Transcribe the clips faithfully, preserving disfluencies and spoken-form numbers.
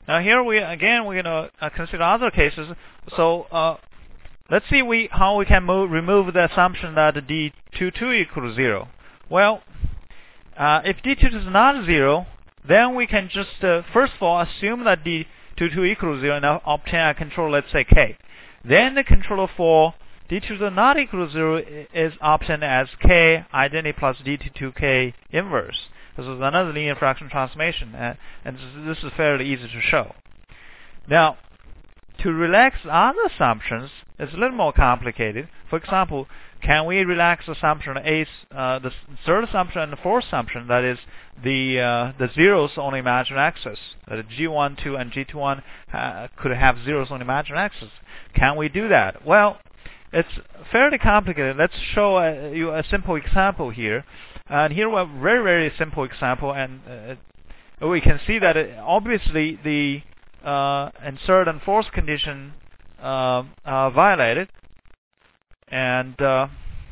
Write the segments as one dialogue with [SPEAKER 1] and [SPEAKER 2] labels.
[SPEAKER 1] Now here we again we're going to uh, consider other cases. So uh, let's see we how we can move, remove the assumption that d two two equals zero. Well, uh, if d two two is not zero, then we can just uh, first of all assume that d two two equals zero and obtain a controller, let's say k. Then the controller for d two two not equal to zero is obtained as k identity plus d two two k inverse. This is another linear fraction transformation, uh, and this is fairly easy to show. Now, to relax other assumptions, it's a little more complicated. For example, can we relax assumption A, uh, the third assumption and the fourth assumption, that is the uh, the zeros on imaginary axis, that G one two and G two one uh, could have zeros on imaginary axis. Can we do that? Well, it's fairly complicated. Let's show uh, you a simple example here. And here we have a very, very simple example, and uh, we can see that it, obviously the uh, and third and fourth condition uh, are violated, and uh,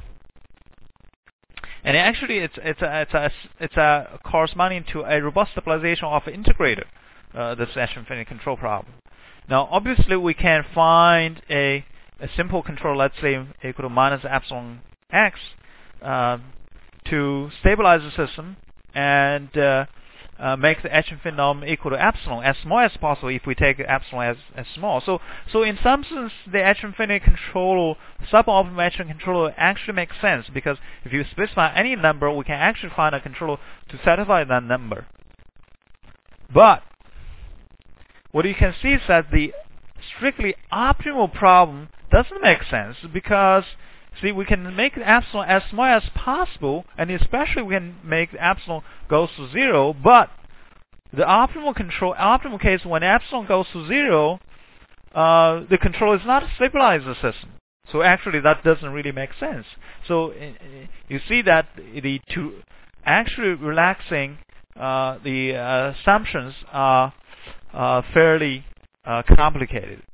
[SPEAKER 1] and actually it's it's a it's a it's a corresponding to a robust stabilization of an integrator, uh, this H-infinity control problem. Now, obviously, we can find a a simple control, let's say equal to minus epsilon x, uh, to stabilize the system and uh, uh, make the H-infinity norm equal to epsilon as small as possible if we take epsilon as, as small. So, so in some sense, the H-infinity controller, suboptimal H-infinity controller actually makes sense, because if you specify any number, we can actually find a controller to satisfy that number. But what you can see is that the strictly optimal problem doesn't make sense, because see, we can make the epsilon as small as possible, and especially we can make the epsilon goes to zero. But the optimal control, optimal case, when epsilon goes to zero, uh, the control is not stabilize the system. So actually, that doesn't really make sense. So uh, you see that the two actually relaxing uh, the uh, assumptions are uh, fairly uh, complicated.